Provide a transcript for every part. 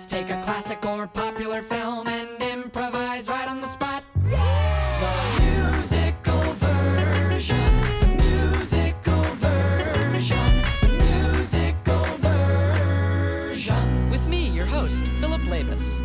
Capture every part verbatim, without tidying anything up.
Let's take a classic or popular film and improvise right on the spot. The musical version, the musical version, the musical version. With me, your host, Philip Labus.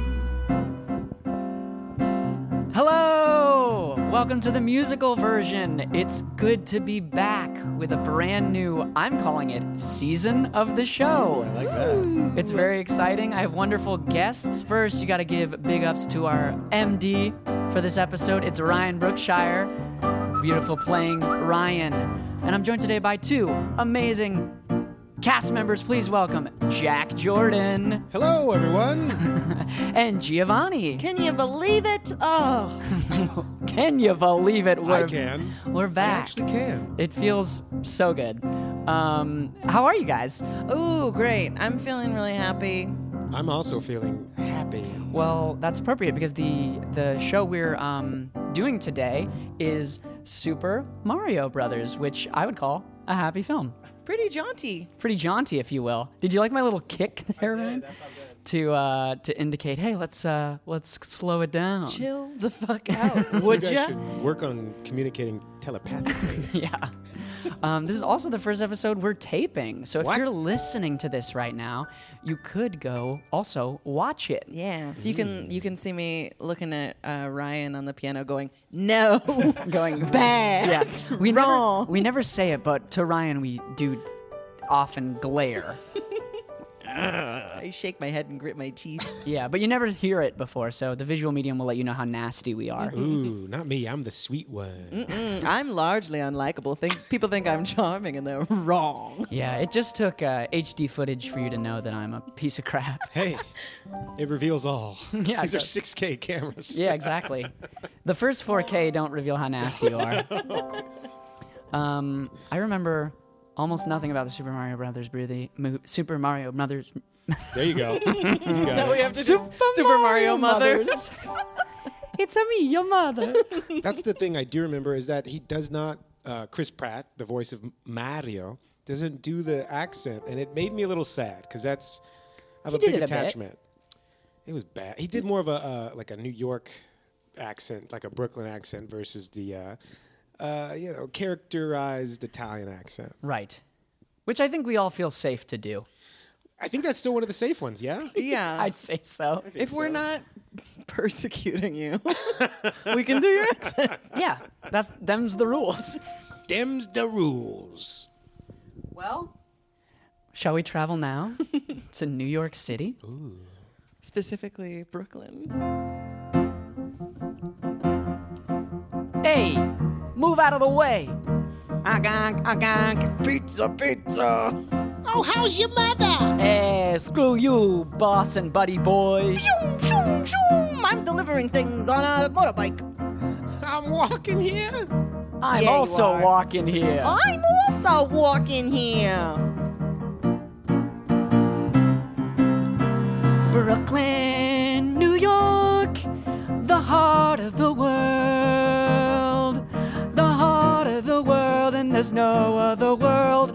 Hello! Welcome to the musical version. It's good to be back with a brand new, I'm calling it, season of the show. I like that. It's very exciting. I have wonderful guests. First, you got to give big ups to our M D for this episode. It's Ryan Brookshire. Beautiful playing Ryan. And I'm joined today by two amazing cast members. Please welcome Jack Jordan. Hello, everyone. And Giovanni. Can you believe it? Oh. Can you believe it? We're, I can. We're back. I actually can. It feels so good. Um, how are you guys? Ooh, great. I'm feeling really happy. I'm also feeling happy. Well, that's appropriate because the the show we're um, doing today is Super Mario Brothers, which I would call a happy film. Pretty jaunty. Pretty jaunty, if you will. Did you like my little kick there, Ryan? To uh, to indicate, hey, let's uh, let's slow it down. Chill the fuck out, would you guys ya? should work on communicating telepathically. Yeah. Um, this is also the first episode we're taping. So if What? you're listening to this right now, you could go also watch it. Yeah. So you can you can see me looking at uh, Ryan on the piano, going, "No, Going bad, Yeah. We wrong." never we never say it, but to Ryan we do often glare. I shake my head and grit my teeth. Yeah, but you never hear it before, so the visual medium will let you know how nasty we are. Ooh, not me. I'm the sweet one. Mm, I'm largely unlikable. Think people think I'm charming, and they're wrong. Yeah, it just took uh, H D footage for you to know that I'm a piece of crap. Hey, it reveals all. Yeah, These it are does. six K cameras. Yeah, exactly. The first four K don't reveal how nasty you are. Um, I remember almost nothing about the Super Mario Brothers movie. Mo- Super Mario Brothers. There you go. You got Now we it. have to do Super Mario Mothers. It's a me, your mother. That's the thing I do remember is that he does not, uh, Chris Pratt, the voice of Mario, doesn't do the accent. And it made me a little sad because that's, I have He a did big it a bit. attachment. It was bad. He did more of a, uh, like a New York accent, like a Brooklyn accent versus the, uh, uh, you know, characterized Italian accent. Right. Which I think we all feel safe to do. I think that's still one of the safe ones, yeah? Yeah. I'd say so. if we're not persecuting you, we can do your accent. Yeah, that's them's the rules. Them's the rules. Well, shall we travel now to New York City? Specifically, Brooklyn. Hey, move out of the way. Agonk, agonk. Pizza, pizza. Oh, how's your mother? Hey, screw you, boss and buddy boy. Shoom, shoom, shoom. I'm delivering things on a motorbike. I'm walking here. I'm Yeah, you also are. walking here. I'm also walking here. Brooklyn, New York, the heart of the world. The heart of the world, and there's no other world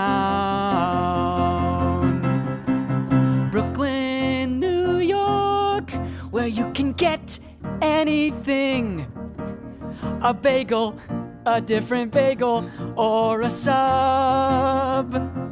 around. Brooklyn, New York, where you can get anything. A bagel, a different bagel, or a sub.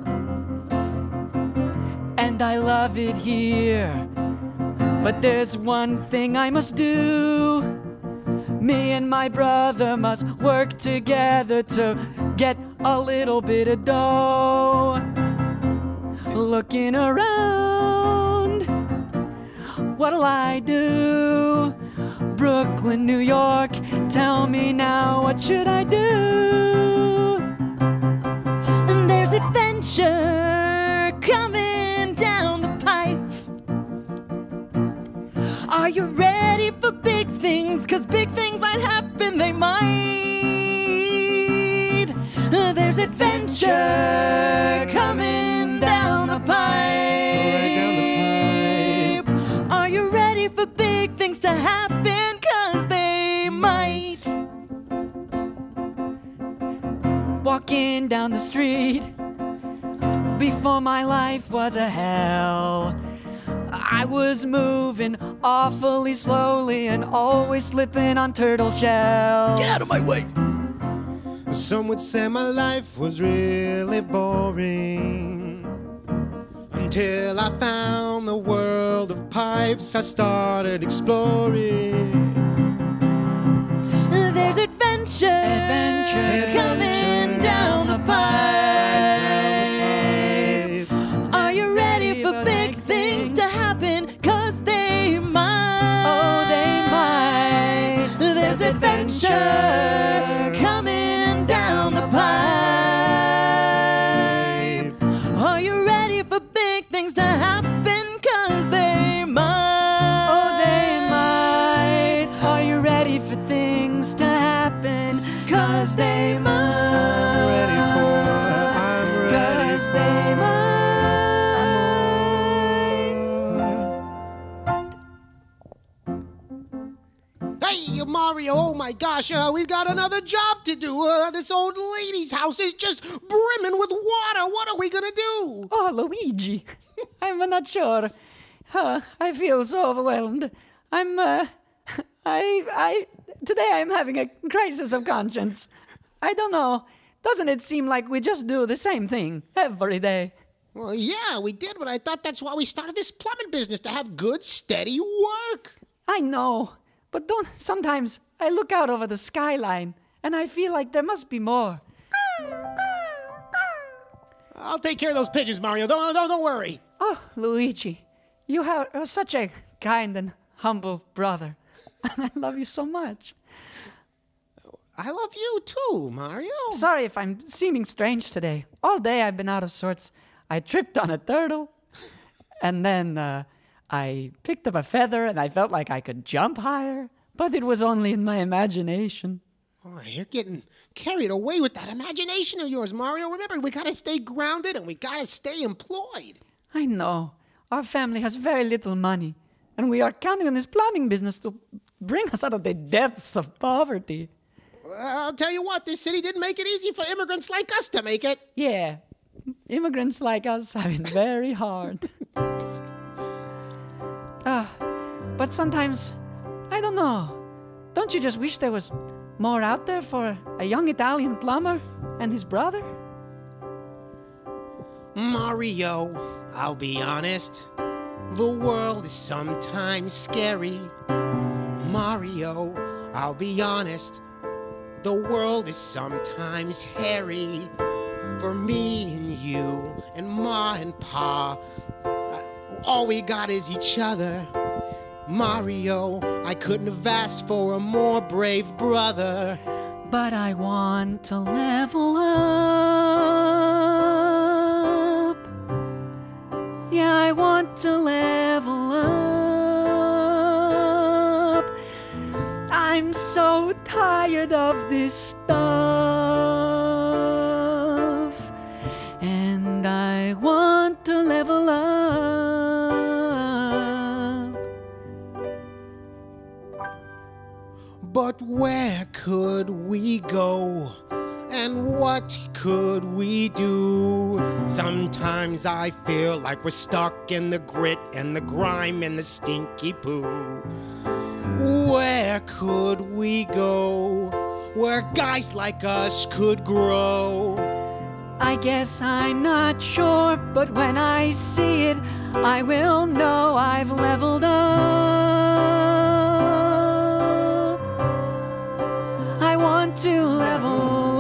And I love it here. But there's one thing I must do. Me and my brother must work together to get a little bit of dough. Looking around, what'll I do? Brooklyn, New York, tell me now, what should I do? And there's adventure coming down the pipe. Are you ready for big things? 'Cause big things might happen, they might. Uh, There's adventure coming down the pipe. Are you ready for big things to happen? 'Cause they might. Walking down the street, before my life was a hell. I was moving awfully slowly and always slipping on turtle shells. Get out of my way! Some would say my life was really boring, until I found the world of pipes. I started exploring. There's adventure, Adventure coming down the pipe. Are you ready for big things to happen? Cause they might. Oh, they might. There's adventure coming down the pipe. Are you ready for big things to happen? Cause they might. Oh, they might. Are you ready for things to happen? Cause they might. Ready for, I'm ready Cause they might. Hey, Mario, oh my gosh, uh, we've got another job to do. Uh, this old lady's house is just brimming with water. What are we gonna do? Oh, Luigi. I'm not sure. Huh, I feel so overwhelmed. I'm, uh, I, I, today I'm having a crisis of conscience. I don't know. Doesn't it seem like we just do the same thing every day? Well, yeah, we did, but I thought that's why we started this plumbing business, to have good, steady work. I know, but don't, sometimes I look out over the skyline and I feel like there must be more. I'll take care of those pigeons, Mario. Don't, don't, don't worry. Oh, Luigi, you have, are such a kind and humble brother. I love you so much. I love you too, Mario. Sorry if I'm seeming strange today. All day I've been out of sorts. I tripped on a turtle, and then uh, I picked up a feather, and I felt like I could jump higher, but it was only in my imagination. Oh, you're getting carried away with that imagination of yours, Mario. Remember, we gotta stay grounded and we gotta stay employed. I know. Our family has very little money, and we are counting on this plumbing business to bring us out of the depths of poverty. I'll tell you what, this city didn't make it easy for immigrants like us to make it. Yeah, immigrants like us have it very hard. Ah, but sometimes, I don't know. Don't you just wish there was more out there for a young Italian plumber and his brother? Mario, I'll be honest. The world is sometimes scary. Mario, I'll be honest. The world is sometimes hairy. For me and you and Ma and Pa, uh, all we got is each other. Mario, I couldn't have asked for a more brave brother. But I want to level up. Yeah, I want to level up. I'm so tired of this stuff. And I want to level up. But where could we go? And what could we do? Sometimes I feel like we're stuck in the grit and the grime and the stinky poo. Where could we go? Where guys like us could grow? I guess I'm not sure, but when I see it, I will know I've leveled up. I want to level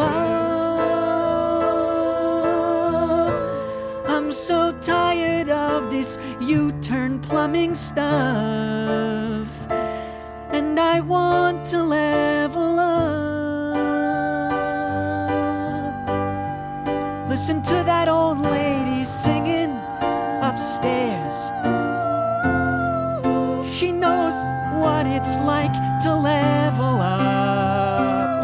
up. I'm so tired of this U-turn plumbing stuff, and I want to level up. Listen to that old lady singing upstairs. She knows what it's like to level up.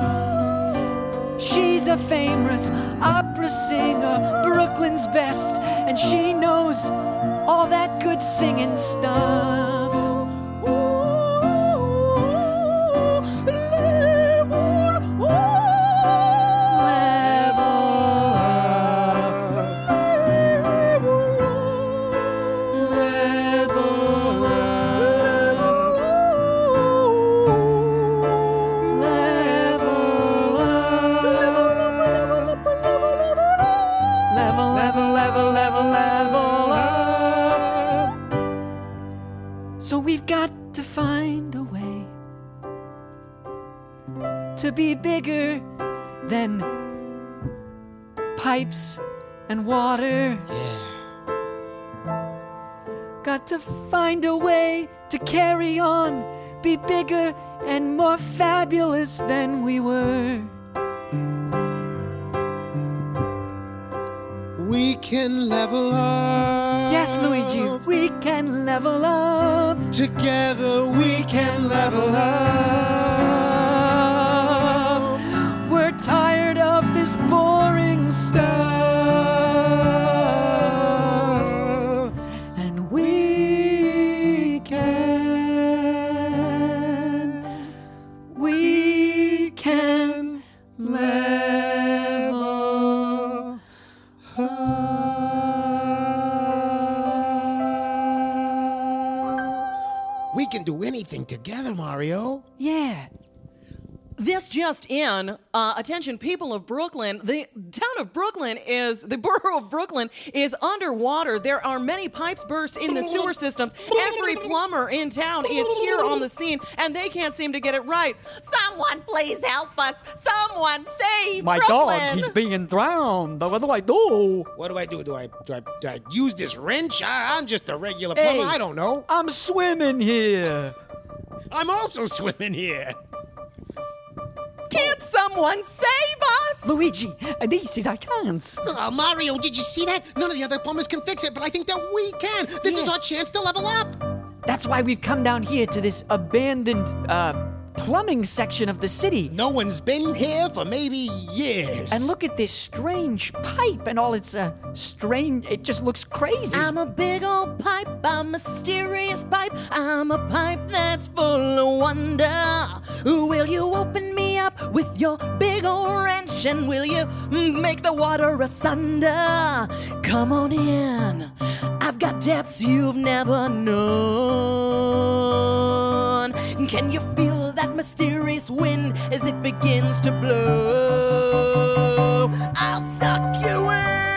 She's a famous opera singer, Brooklyn's best, and she knows all that good singing stuff. Level got to find a way to be bigger than pipes and water. Yeah. Got to find a way to carry on, be bigger and more fabulous than we were. We can level up. Yes, Luigi, we can level up. Together we can level up. We're tired of this boring stuff. And we can, we can level up. We can do anything together, Mario. Yeah. This just in, uh, attention people of Brooklyn, the town of Brooklyn is, the borough of Brooklyn is underwater. There are many pipes burst in the sewer systems. Every plumber in town is here on the scene, and they can't seem to get it right. Someone please help us. Someone save My Brooklyn. dog, he's being drowned. What do I do? What do I do? Do I do I, do I use this wrench? I, I'm just a regular plumber. Hey. I don't know. I'm swimming here. I'm also swimming here. Can't someone save us? Luigi, this is our chance. Oh, Mario, did you see that? None of the other plumbers can fix it, but I think that we can. This is Yeah. our chance to level up. That's why we've come down here to this abandoned uh, plumbing section of the city. No one's been here for maybe years. And look at this strange pipe and all its uh, strange. It just looks crazy. I'm a big old pipe, I'm a mysterious pipe. I'm a pipe that's full of wonder. Will you open me up with your big old wrench? And will you make the water asunder? Come on in, I've got depths you've never known. Can you feel that mysterious wind as it begins to blow? I'll suck you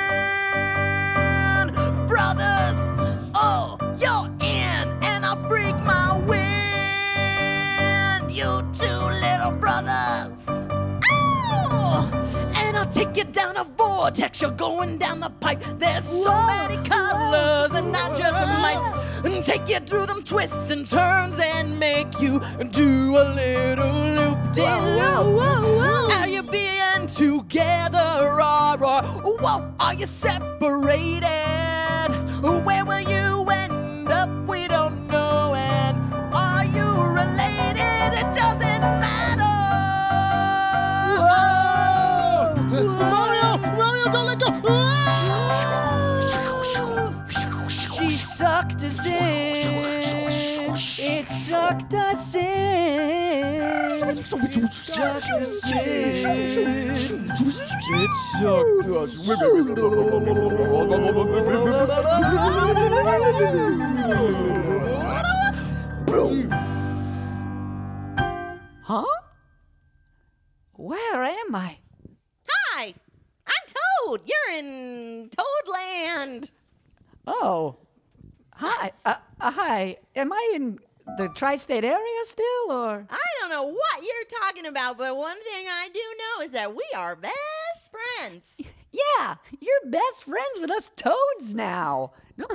in, brothers. Oh, you're in, and I'll break my wind. You two little brothers. Oh, and I'll take you down a vortex. You're going down the pipe. There's so many colors, and I just might and take you through them twists and turns and make you do a little loop-de-loop. Are you being together, or, or whoa, are you separated? Where will you end up? We don't know. And are you related? It doesn't matter. Mario! Mario, don't let go! She sucked us in. It sucked us in. It sucked us in. It sucked us Huh? Where am I? Hi, I'm Toad. You're in Toadland. Oh, hi. Uh, uh, hi. Am I in the tri-state area still, or? I don't know what you're talking about, but one thing I do know is that we are best friends. Yeah, you're best friends with us toads now.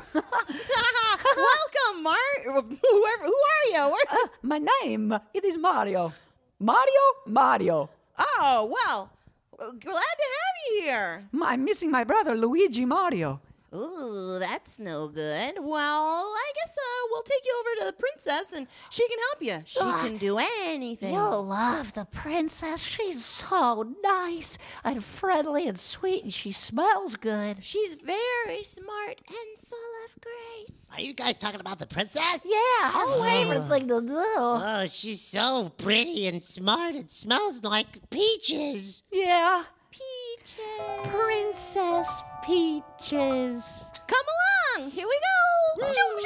Welcome, Mar. Whoever. Who are you? Where- Uh, my name, it is Mario. Mario? Mario. oh, well, glad to have you here. I'm missing my brother, Luigi Mario. Ooh, that's no good. Well, I guess uh, we'll take you over to the princess, and she can help you. She can do anything. You'll love the princess. She's so nice and friendly and sweet, and she smells good. She's very smart and full of grace. Are you guys talking about the princess? Yeah, her favorite thing to do. Oh, she's so pretty and smart. It smells like peaches. Yeah. Peaches. Princess Peaches. Come along. Here we go.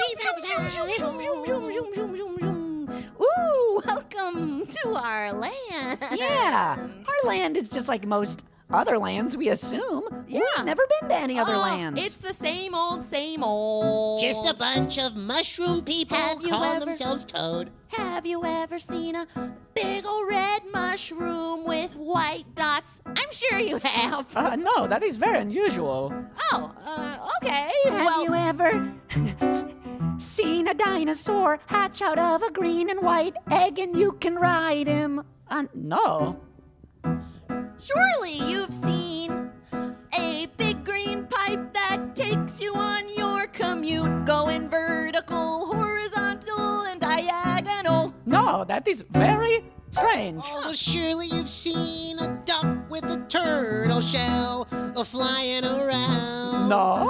Ooh, welcome to our land. Yeah. Our land is just like most other lands, we assume. Yeah. We've never been to any other Oh, lands. It's the same old, same old. just a bunch of mushroom people Have you calling ever- themselves Toad. Have you ever seen a big old red mushroom with white dots? I'm sure you have. Uh, no, that is very unusual. Oh, uh, okay. Have well, you ever s- seen a dinosaur hatch out of a green and white egg and you can ride him? Uh, no. surely you've seen a big green pipe that takes you on your commute, going vertical, horizontal, and diagonal. No, that is very strange. Oh, well, surely you've seen a duck with a turtle shell uh, flying around. No?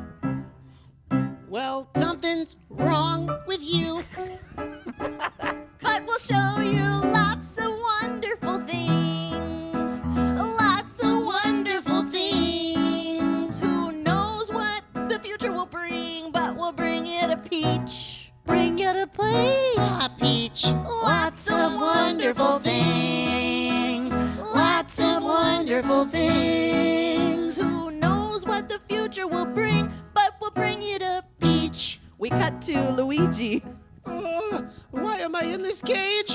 Well, something's wrong with you. But we'll show you lots of wonderful things. Lots of wonderful things. Who knows what the future will bring, but we'll bring it a peach. Bring you to peach. Ah, Peach. Lots of wonderful things. Lots of wonderful things. Who knows what the future will bring, but we'll bring you to peach. We cut to Luigi. Uh, why am I in this cage?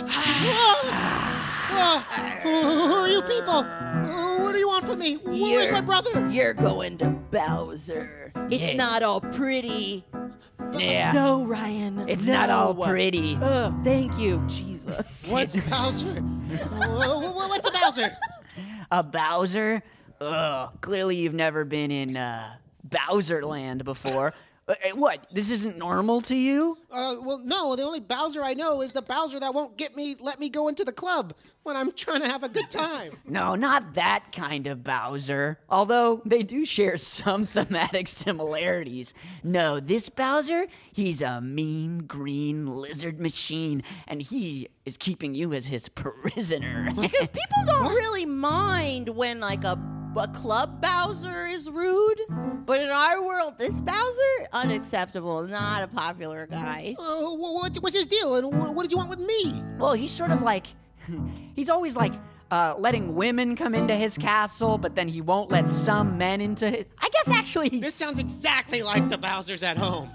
Ah! Ah, who are you people? Uh, what do you want from me? Where's You're- my brother? You're going to Bowser. It's Yeah. not all pretty. Yeah. No, Ryan. It's no. not all pretty. Ugh, thank you, Jesus. What's Bowser? Uh, wh- what's a Bowser? A Bowser? Ugh, clearly you've never been in uh, Bowser Land before. Uh, uh, what, this isn't normal to you? Uh, well, no, the only Bowser I know is the Bowser that won't get me, let me go into the club when I'm trying to have a good time. No, not that kind of Bowser. Although they do share some thematic similarities. No, this Bowser, he's a mean green lizard machine, and he is keeping you as his prisoner. Because people don't really mind when, like, a, a club Bowser is rude. But in our world, this Bowser, unacceptable, not a popular guy. Uh, wh- what's, what's his deal, and wh- what does he want with me? Well, he's sort of like, he's always like uh, letting women come into his castle, but then he won't let some men into his. I guess actually, This sounds exactly like the Bowsers at home.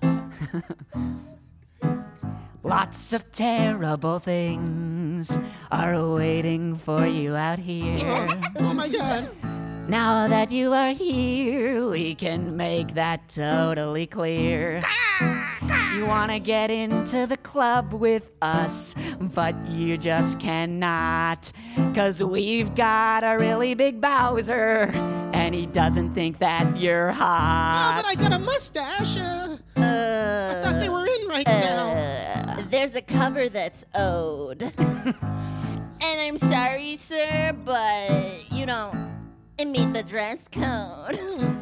lots of terrible things are waiting for you out here. Oh my God. Now that you are here, we can make that totally clear. You wanna get into the club with us, but you just cannot. Cause we've got a really big Bowser, and he doesn't think that you're Oh, hot. but I got a mustache. Uh, I Uh, thought they were in right now. uh, there's a cover that's owed. And I'm sorry, sir, but you don't meet the dress code.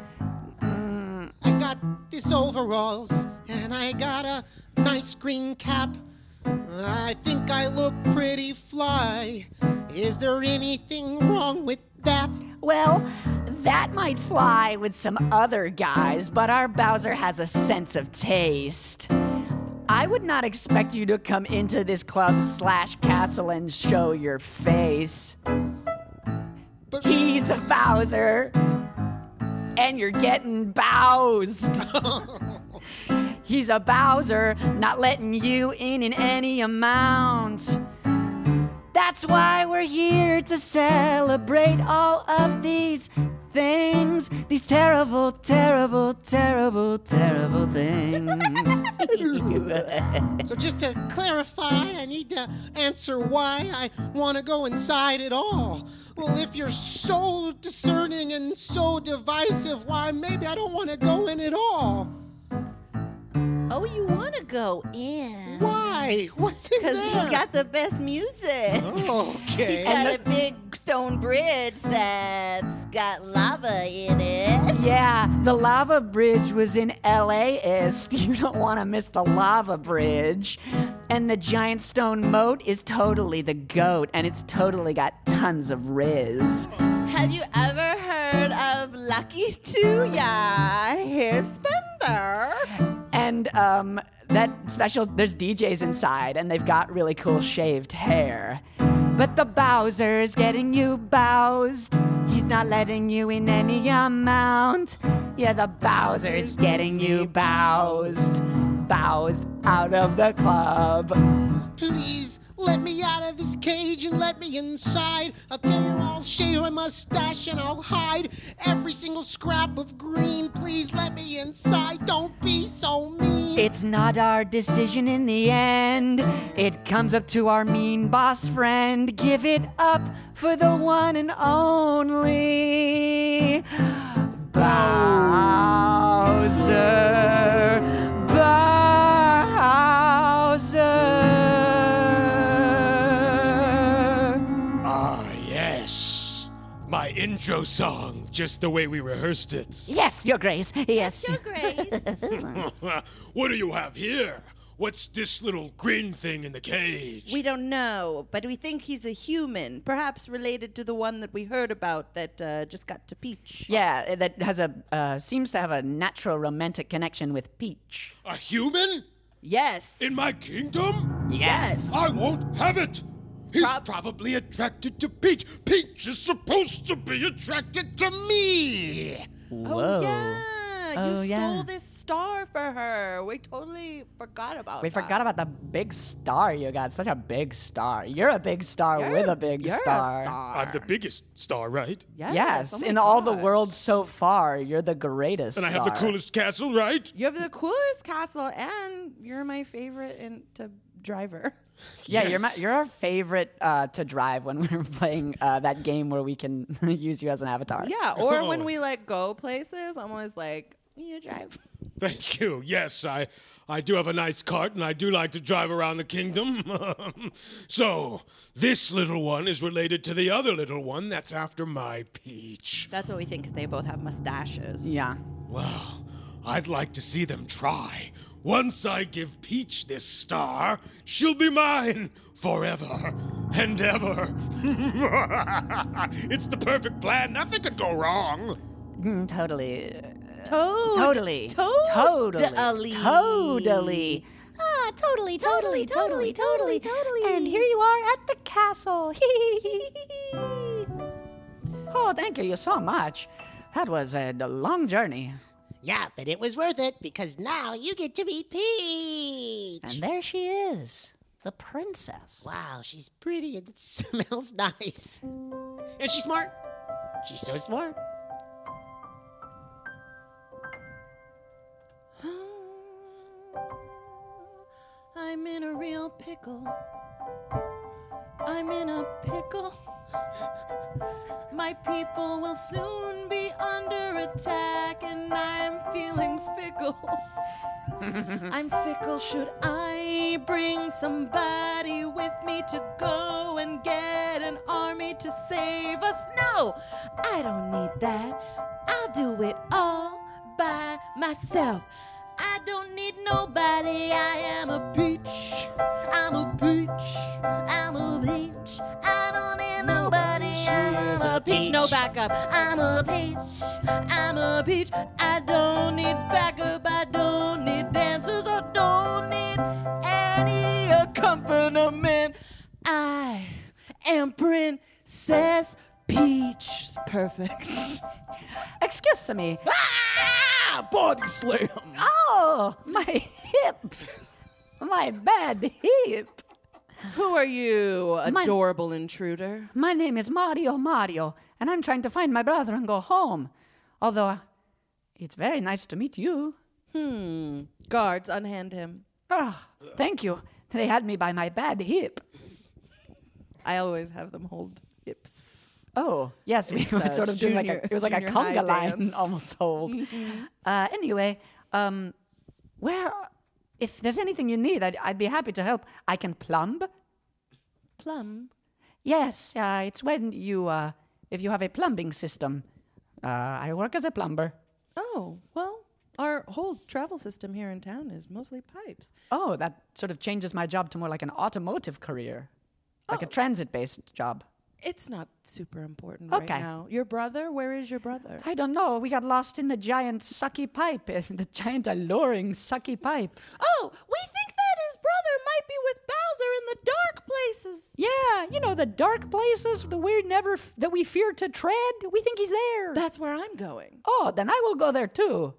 I got these overalls, and I got a nice green cap. I think I look pretty fly. Is there anything wrong with that? Well, that might fly with some other guys, but our Bowser has a sense of taste. I would not expect you to come into this club slash castle and show your face. But He's a Bowser, and you're getting bowsed. He's a Bowser, not letting you in in any amount. That's why we're here to celebrate all of these things, these terrible, terrible, terrible, terrible things. So just to clarify, I need to answer why I want to go inside at all. Well, if you're so discerning and so divisive, why maybe I don't want to go in at all. Oh, you want to go in? Why? What's in there? Because he's got the best music. Okay. He's got a big stone bridge that's got lava in it. Yeah, the lava bridge was in L A Ist. You don't want to miss the lava bridge. And the giant stone moat is totally the goat, and it's totally got tons of riz. Have you ever heard of Lucky Tuya, his spender? And um, that special, there's D Js inside, and they've got really cool shaved hair. But the Bowser's getting you bowsed. He's not letting you in any amount. Yeah, the Bowser's getting you bowsed. Bowsed out of the club. Please let me out of this cage and let me inside. I'll tell you, I'll shave my mustache and I'll hide every single scrap of green. Please let me inside. Don't be so mean. It's not our decision in the end. It comes up to our mean boss friend. Give it up for the one and only Bowser. Bowser. Ah, yes. My intro song, just the way we rehearsed it. Yes, Your Grace. Yes. Your Grace. What do you have here? What's this little green thing in the cage? We don't know, but we think he's a human, perhaps related to the one that we heard about that uh, just got to Peach. Yeah, that has a uh, seems to have a natural romantic connection with Peach. A human? Yes. In my kingdom? Yes. I won't have it. He's Prob- probably attracted to Peach. Peach is supposed to be attracted to me. Oh, yeah. Oh, you stole yeah. this star for her. We totally forgot about We that. forgot about the big star you got. Such a big star. You're a big star You're- with a big you're star. A star. I'm the biggest star, right? Yes. Yes, oh my in all the gosh. world so far, you're the greatest And I star. have the coolest castle, right? You have the coolest castle, and you're my favorite in, to driver. Yeah, you're my, Yes. you're our favorite uh, to drive when we're playing uh, that game where we can use you as an avatar. Yeah, or when Oh. we like go places, I'm always like, you drive. Thank you. Yes, I I do have a nice cart, and I do like to drive around the kingdom. So, this little one is related to the other little one that's after my Peach. That's what we think, because they both have mustaches. Yeah. Well, I'd like to see them try. Once I give Peach this star, she'll be mine forever and ever. It's the perfect plan. Nothing could go wrong. Mm, totally. Toad. Totally. Toad. Totally. Totally. Ah, totally, totally, totally, totally, totally. And here you are at the castle. Oh, thank you so much. That was a, a long journey. Yeah, but it was worth it because now you get to meet Peach. And there she is, the princess. Wow, she's pretty and smells nice. And she's smart. She's so smart. I'm in a real pickle. I'm in a pickle. My people will soon be under attack, and I'm feeling fickle. I'm fickle. Should I bring somebody with me to go and get an army to save us? No, I don't need that. I'll do it all by myself. I don't need nobody. I am a peach. I'm a peach. I'm a peach. I don't need nobody. I'm a peach. No backup. I'm a peach. I'm a peach. I don't need backup. I don't need dancers. I don't need any accompaniment. I am Princess Peach. Perfect. Excuse me. Ah! Body slam. Oh, my hip. My bad hip. Who are you, My- adorable intruder? My name is Mario Mario, and I'm trying to find my brother and go home. Although, uh, it's very nice to meet you. Hmm. Guards, unhand him. Ah, thank you. They had me by my bad hip. I always have them hold hips. Oh, yes, we It's, were uh, sort of doing like junior- a, it was like a junior high conga line dance. almost hold. uh, anyway, um, where, if there's anything you need, I'd, I'd be happy to help. I can plumb. Plum. Yes, uh, it's when you, uh, if you have a plumbing system. Uh, I work as a plumber. Oh, well, our whole travel system here in town is mostly pipes. Oh, that sort of changes my job to more like an automotive career, like a transit-based job. It's not super important Okay. right now. Your brother? Where is your brother? I don't know. We got lost in the giant sucky pipe, the giant alluring sucky pipe. Oh, we think that his brother might be with Bowser in the dark places. Yeah, you know, the dark places that we never f- that we fear to tread. We think he's there. That's where I'm going. Oh, then I will go there too.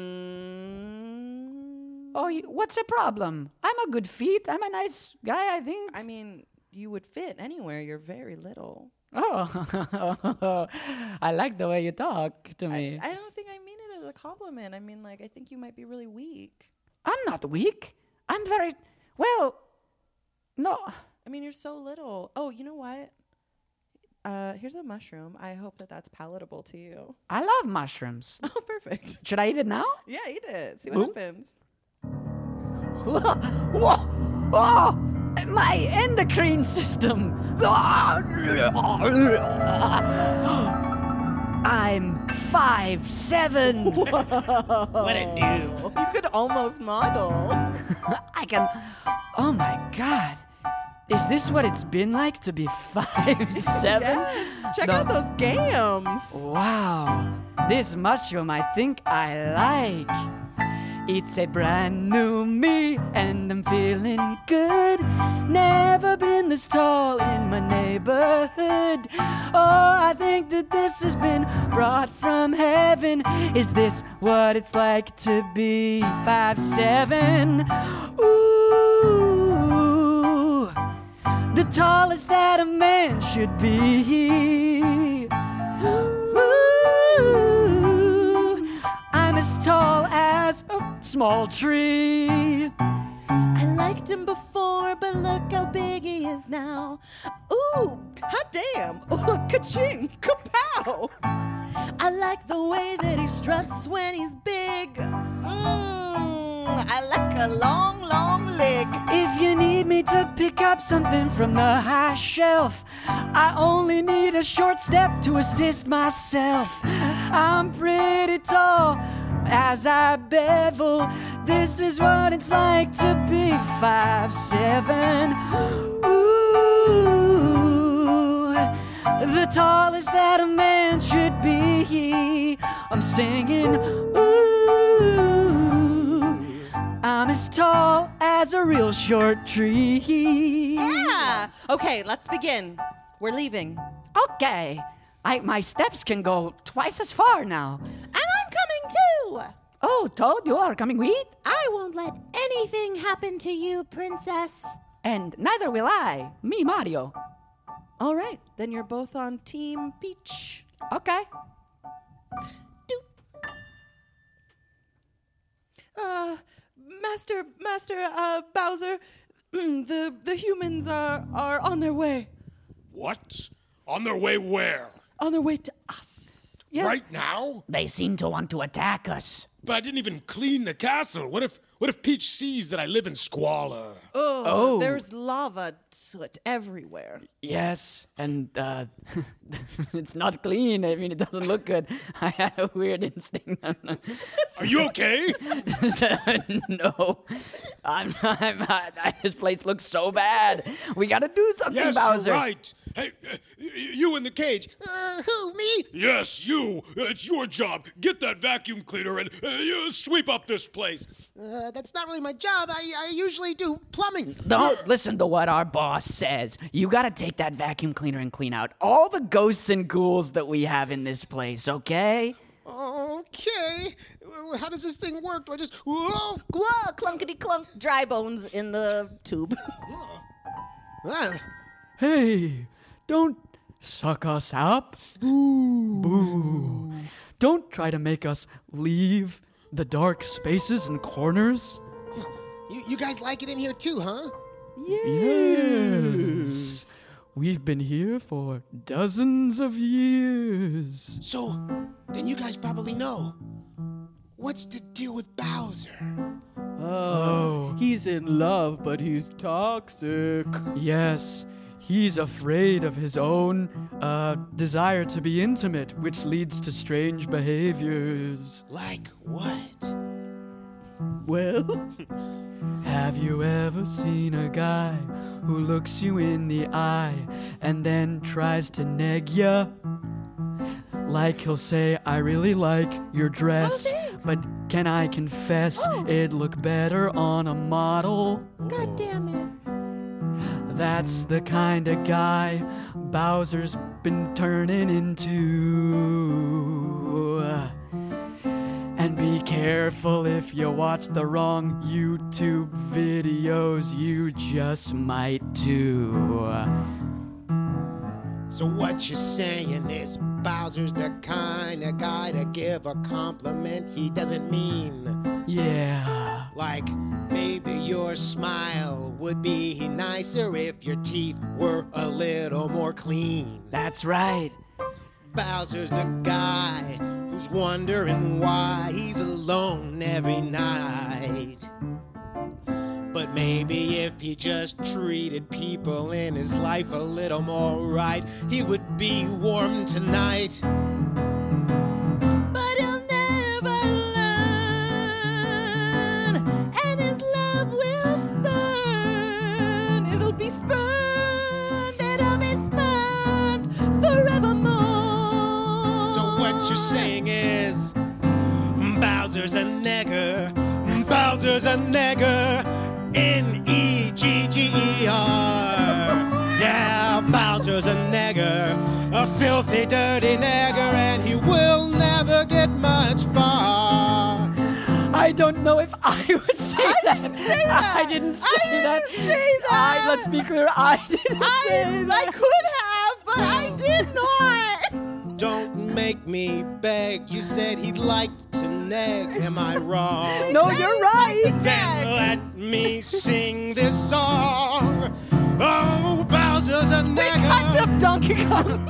Hmm. Oh, you, what's the problem? I'm a good fit. I'm a nice guy, I think. I mean, you would fit anywhere. You're very little. Oh, I like the way you talk to me. I, I don't think I mean it as a compliment. I mean, like, I think you might be really weak. I'm not weak. I'm very, well, no. I mean, you're so little. Oh, you know what? Uh, here's a mushroom. I hope that that's palatable to you. I love mushrooms. Oh, perfect. Should I eat it now? Yeah, eat it. See what Ooh. happens. Whoa! Oh! My endocrine system! I'm five seven. What a noob. You could almost model. I can. Oh my god! Is this what it's been like to be five seven? Yes. Check The- out those gams. Wow! This mushroom I think I like. It's a brand new me, and I'm feeling good. Never been this tall in my neighborhood. Oh, I think that this has been brought from heaven. Is this what it's like to be five seven? Ooh, the tallest that a man should be. Ooh, I'm as tall as a small tree. I liked him before, but look how big he is now. Ooh, hot damn. Ooh, ka-ching, ka-pow. I like the way that he struts when he's big. Mmm, I like a long, long leg. If you need me to pick up something from the high shelf, I only need a short step to assist myself. I'm pretty tall as I bevel. This is what it's like to be five seven. Ooh, the tallest that a man should be. I'm singing, ooh, I'm as tall as a real short tree. Yeah. Okay, let's begin. We're leaving. Okay, I, my steps can go twice as far now. And I'm coming too. Oh, Toad, you are coming with? I won't let anything happen to you, princess. And neither will I. Me, Mario. All right, then you're both on Team Peach. Okay. Uh, Master, Master, uh, Bowser, the the humans are are on their way. What? On their way where? On their way to us. Yes. Right now? They seem to want to attack us. But I didn't even clean the castle. What if what if Peach sees that I live in squalor? Oh, Oh. there's lava soot everywhere. Yes, and uh, it's not clean. I mean, it doesn't look good. I had a weird instinct. Are you okay? No, I'm not. I'm not. I, this place looks so bad. We gotta do something, Yes, Bowser. you're right. Hey, uh, y- you in the cage. Uh, who, me? Yes, you. It's your job. Get that vacuum cleaner and uh, you sweep up this place. Uh, that's not really my job. I, I usually do plumbing. Don't listen to what our boss says. You gotta take that vacuum cleaner and clean out all the ghosts and ghouls that we have in this place, okay? Okay. Well, how does this thing work? Do I just... Whoa! Whoa, clunkety clunk, dry bones in the tube. Ah, Hey, don't suck us up. Boo. Boo. Don't try to make us leave the dark spaces and corners. you, you guys like it in here too, huh? Yes. We've been here for dozens of years. So, then you guys probably know. What's the deal with Bowser? Oh. He's in love, but he's toxic. Yes, he's afraid of his own uh, desire to be intimate, which leads to strange behaviors. Like what? Well, Have you ever seen a guy who looks you in the eye and then tries to neg ya? Like he'll say, I really like your dress, Oh, thanks. but can I confess Oh. it'd look better on a model? God damn it. that's the kind of guy Bowser's been turning into. And be careful if you watch the wrong YouTube videos, you just might too. So what you're saying is Bowser's the kind of guy to give a compliment he doesn't mean. Yeah. Like, maybe your smile would be nicer if your teeth were a little more clean. That's right. Bowser's the guy who's wondering why he's alone every night. But maybe if he just treated people in his life a little more right, he would be warm tonight. But he'll never learn, and his love will spurn. It'll be spurned, it'll be spurned forevermore. So what you're saying is Bowser's a nigger, Bowser's a nigger, N E G G E R. Yeah, Bowser's a nigger, a filthy, dirty nigger, and he will never get much far. I don't know if I would say I that. didn't say that. I didn't say I didn't that. say that. I, let's be clear, I didn't say I, that. I could have, but I did not. Don't make me beg. You said he'd like to neg. Am I wrong? No, you're right. Then let me sing this song. Oh, Bowser's a Wait, nigger. cuts up Donkey Kong.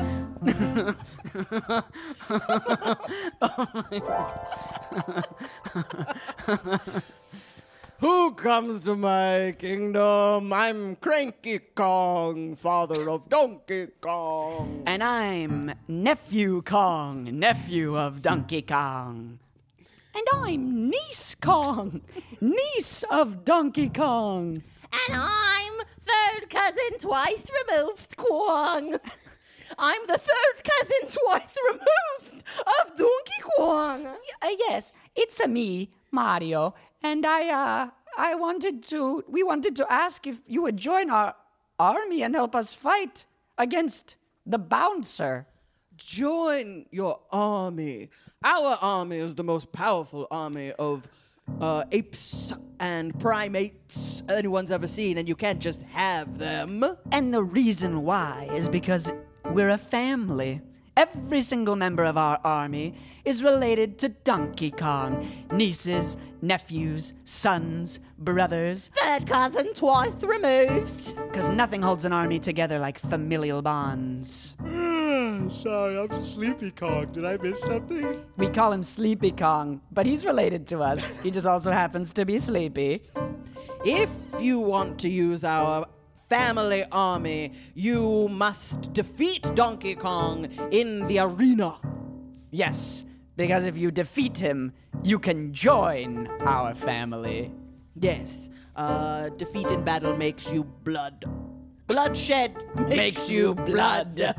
Who comes to my kingdom? I'm Cranky Kong, father of Donkey Kong. And I'm Nephew Kong, nephew of Donkey Kong. And I'm Niece Kong, niece of Donkey Kong. And I'm third cousin twice removed, Kwong. I'm the third cousin twice removed of Donkey Kong. Uh, yes, it's a me, Mario, and I, uh, I wanted to, we wanted to ask if you would join our army and help us fight against the bouncer. Join your army. Our army is the most powerful army of uh, apes and primates anyone's ever seen, and you can't just have them. And the reason why is because we're a family. Every single member of our army is related to Donkey Kong. Nieces, nephews, sons, brothers. Third cousin twice removed. Because nothing holds an army together like familial bonds. Sorry, I'm Sleepy Kong. Did I miss something? We call him Sleepy Kong, but he's related to us. He just also happens to be sleepy. If you want to use our family army, you must defeat Donkey Kong in the arena. Yes, because if you defeat him, you can join our family. Yes, uh, defeat in battle makes you blood. Bloodshed makes, Makes you blood.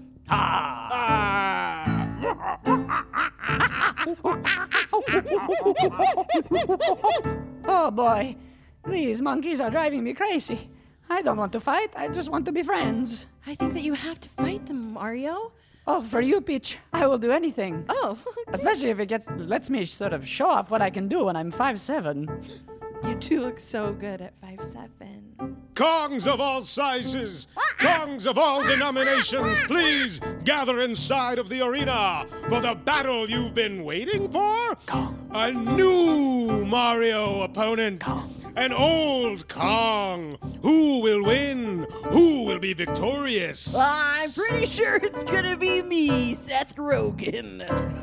Oh boy, these monkeys are driving me crazy. I don't want to fight, I just want to be friends. I think that you have to fight them, Mario. Oh, for you, Peach, I will do anything. Oh, Especially if it gets lets me sort of show off what I can do when I'm five seven. you do look so good at five seven. Kongs of all sizes, Kongs of all denominations, please gather inside of the arena for the battle you've been waiting for. A new Mario opponent. An old Kong. Who will win? Who will be victorious? I'm pretty sure it's gonna be me, Seth Rogen.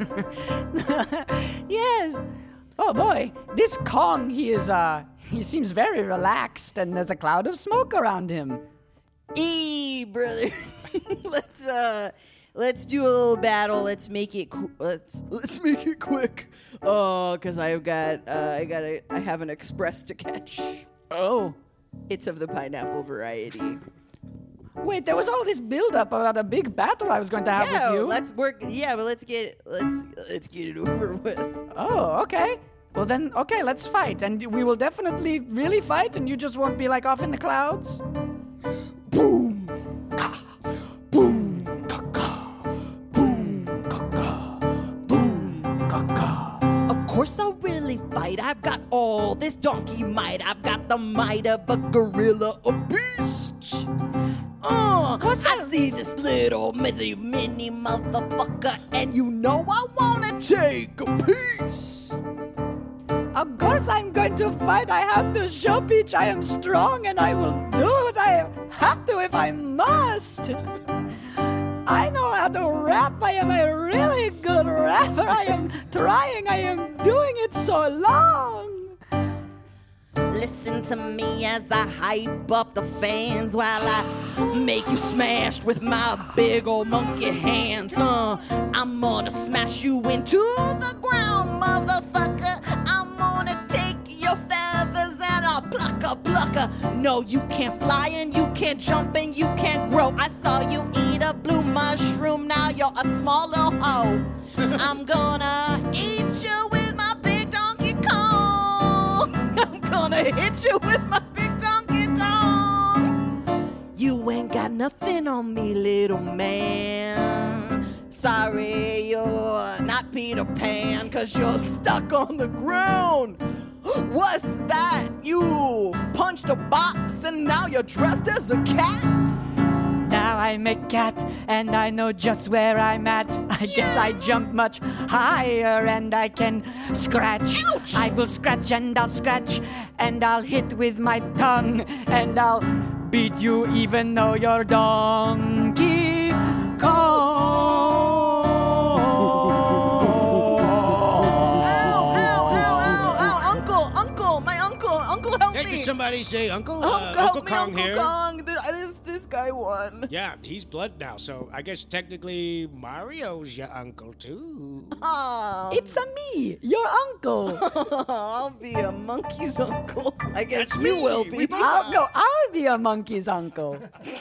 Yes. Oh boy, this Kong, he is, uh, he seems very relaxed and there's a cloud of smoke around him. Hey, brother. let's uh, let's do a little battle. Let's make it. Qu- let's let's make it quick. Oh, cause I've got, uh, I got, a, I have an express to catch. Oh. It's of the pineapple variety. Wait, there was all this build-up about a big battle I was going to have Yeah, with you. let's work. Yeah, but let's get let's let's get it over with. Oh, okay. Well then, okay, let's fight. And we will definitely really fight and you just won't be like off in the clouds? got all this donkey might. I've got the might of a gorilla, a beast. Uh, I see this little mini, mini motherfucker, and you know I wanna take a piece. Of course I'm going to fight. I have to show Peach I am strong, and I will do what I have to if I must. I know how to rap. I am a really good rapper. I am trying. I am doing it so long. Listen to me as I hype up the fans while I make you smashed with my big old monkey hands. Uh, I'm gonna smash you into the ground, motherfucker. I'm gonna take your feathers and I'll pluck a plucker. No, you can't fly and you can't jump and you can't grow. I saw you eat a blue mushroom, now you're a small little hoe. I'm gonna eat you with my big Donkey Kong. I'm gonna hit you with my big Donkey Kong. You ain't got nothing on me, little man. Sorry, you're not Peter Pan, cause you're stuck on the ground. What's that? You punched a box and now you're dressed as a cat? Now I'm a cat, and I know just where I'm at. I guess I jump much higher, and I can scratch. Ouch! I will scratch, and I'll scratch, and I'll hit with my tongue, and I'll beat you even though you're Donkey Kong. Ow, ow, ow, ow, ow, uncle, uncle, my uncle, uncle, help Hey, me. did somebody say Uncle? Uncle, Uh, help Uncle me, Kong Uncle here. Kong. This, this, this guy won. Yeah, he's blood now, so I guess technically Mario's your uncle too. Um, It's a me, your uncle. I'll be a monkey's uncle. I guess That's you me. will We be. I'll, no, I'll be a monkey's uncle.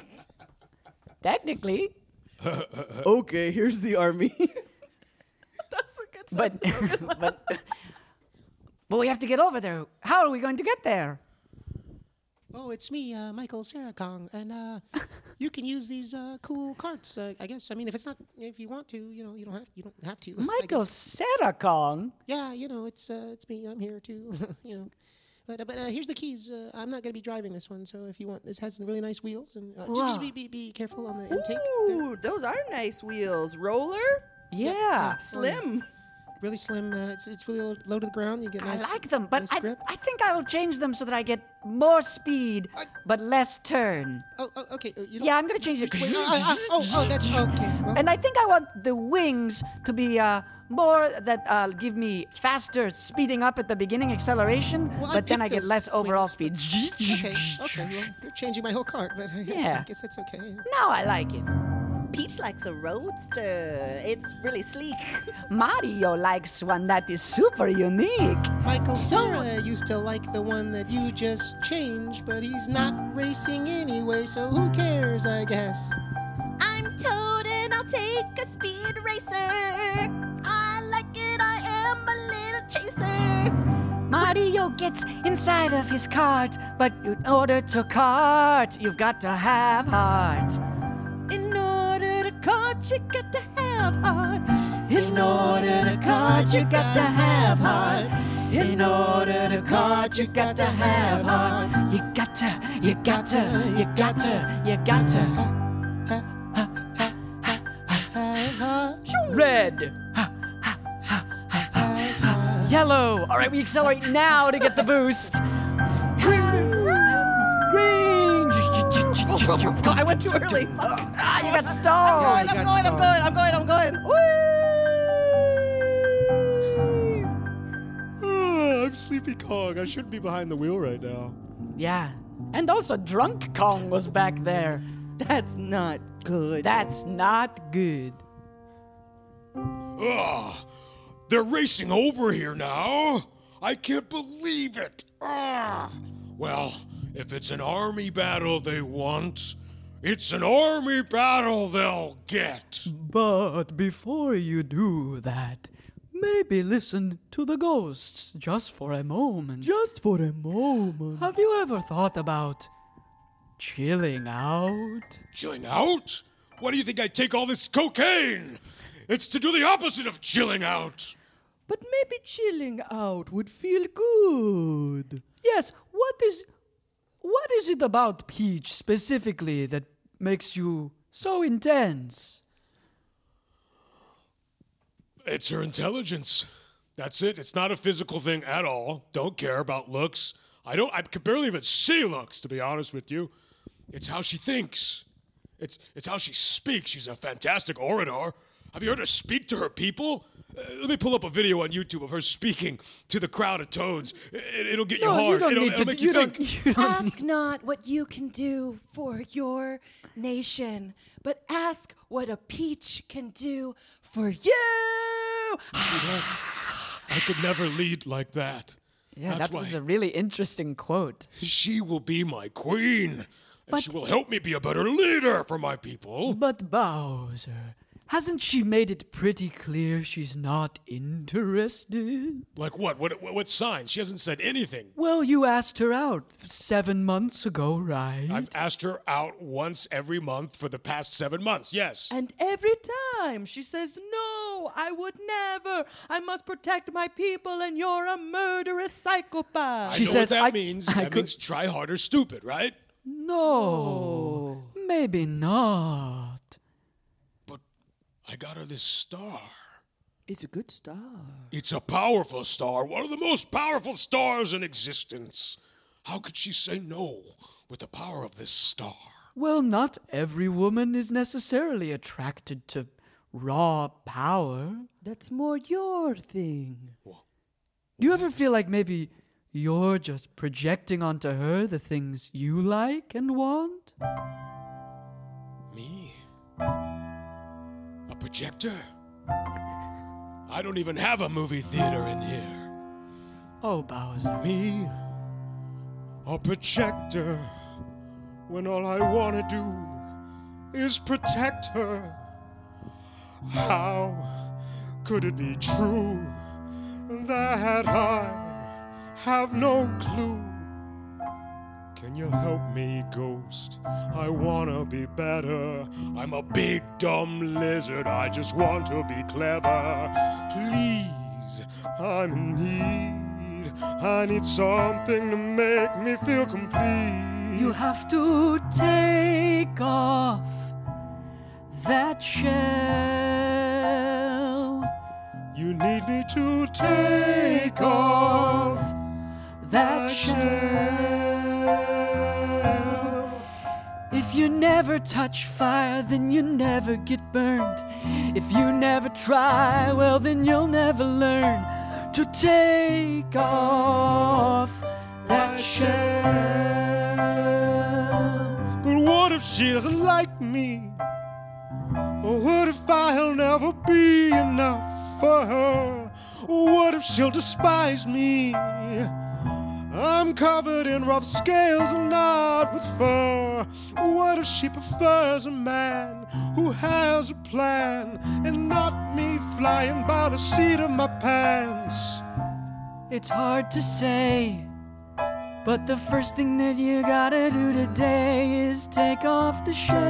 Technically, Okay, here's the army. That's a good but but but we have to get over there. How are we going to get there? Oh, it's me, uh, Michael Sarah Kong, and uh, you can use these uh, cool carts. Uh, I guess. I mean, if it's not, if you want to, you know, you don't have, you don't have to. I Michael guess. Sarah Kong. Yeah, you know, it's uh, it's me. I'm here too. you know, but uh, but uh, here's the keys. Uh, I'm not gonna be driving this one, so if you want, this has some really nice wheels, and uh, just, Wow. just be, be be careful on the intake. Ooh, those are nice wheels. Roller? Yeah, Slim. Really slim. Uh, it's it's really low, low to the ground. You get I nice. like them, but nice I, grip. I think I will change them so that I get more speed but less turn. Oh, oh, okay. Uh, you don't, Yeah, I'm gonna change it. Wait, uh, uh, oh, oh, that's okay. Well, And I think I want the wings to be uh, more that uh, give me faster speeding up at the beginning acceleration, Well, I but then I picked get those less overall speed. okay, okay. Well, you're changing my whole cart, but uh, Yeah. I guess that's okay. Now I like it. Peach likes a roadster. It's really sleek. Mario likes one that is super unique. Michael Sarah used to like the one that you just changed, but he's not racing anyway, so who cares, I guess. I'm Toad and I'll take a speed racer. I like it, I am a little chaser. Mario gets inside of his cart, but in order to cart, you've got to have heart. In order to cart, you got to have heart. In order to cart, you got to have heart. In order to cart, you got to have heart. You got to, you got to, you got to, you got to. Red. Yellow. All right, we accelerate now to get the boost. Green. I went too early. Fuck. Ah, you got I'm stalled. going, I'm going, I'm going, I'm going, I'm going. Whee! Ah, I'm Sleepy Kong. I shouldn't be behind the wheel right now. Yeah. And also Drunk Kong was back there. That's not good. That's not good. Ugh, they're racing over here now. I can't believe it. Ugh. Well, if it's an army battle they want, it's an army battle they'll get. But before you do that, maybe listen to the ghosts just for a moment. Just for a moment. Have you ever thought about chilling out? Chilling out? Why do you think I take all this cocaine? It's to do the opposite of chilling out. but maybe chilling out would feel good. Yes, what is what is it about Peach specifically that makes you so intense? It's her intelligence. That's it. It's not a physical thing at all. Don't care about looks. I don't I can barely even see looks, to be honest with you. It's how she thinks. It's it's how she speaks. She's a fantastic orator. Have you heard her speak to her people? Uh, let me pull up a video on YouTube of her speaking to the crowd of toads. It, it'll get you No, hard. you don't it'll, need it'll to. make You you, don't. think. You don't Ask not what you can do for your nation, but ask what a peach can do for you. I could never lead like that. Yeah, That's that why was a really interesting quote. she will be my queen. And But- she will help me be a better leader for my people. But Bowser, hasn't she made it pretty clear she's not interested? Like what? What, what? What sign? She hasn't said anything. Well, you asked her out seven months ago, right? I've asked her out once every month for the past seven months. Yes. And every time she says, no, I would never. I must protect my people, and you're a murderous psychopath. I She know says, what that I- means. I that could- means try harder, stupid, right? No, maybe not. But I got her this star. It's a good star. It's a powerful star, one of the most powerful stars in existence. How could she say no with the power of this star? Well, not every woman is necessarily attracted to raw power. That's more your thing. Do you ever feel like maybe you're just projecting onto her the things you like and want? Me? A projector? I don't even have a movie theater in here. Oh, Bowser. Me? A projector? When all I want to do is protect her. How could it be true that I have no clue? Can you help me, ghost? I wanna be better. I'm a big dumb lizard. I just want to be clever. Please, I'm in need. I need something to make me feel complete. You have to take off that shell. You need me to take off That shell. If you never touch fire, then you never get burned. If you never try, well, then you'll never learn to take off that shell. But what if she doesn't like me? Or what if I'll never be enough for her? What if she'll despise me? I'm covered in rough scales and not with fur. What if she prefers a man who has a plan and not me flying by the seat of my pants? It's hard to say, but the first thing that you gotta do today is take off the shell.